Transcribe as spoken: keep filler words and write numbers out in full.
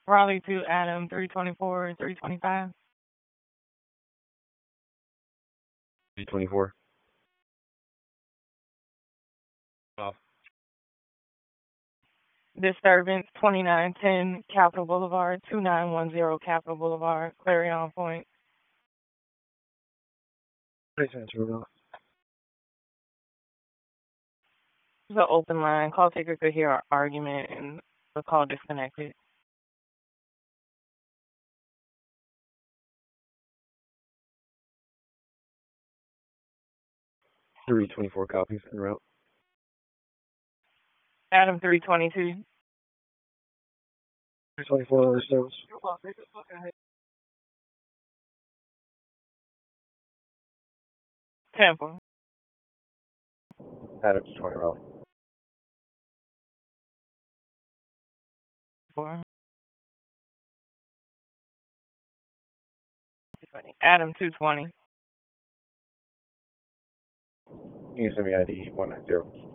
Raleigh to Adam, three twenty-four, three twenty-five. three twenty-four. Off. Disturbance, twenty-nine ten Capitol Boulevard, two nine one zero Capitol Boulevard, Clarion Point. Please answer it off. It's an open line. Call taker could hear our argument and the call disconnected. three twenty-four copies en route. Adam, three twenty-two. three twenty-four other service. Temple. Adams twenty Raleigh. Four. Adam, two twenty. You can send me I D one nine zero.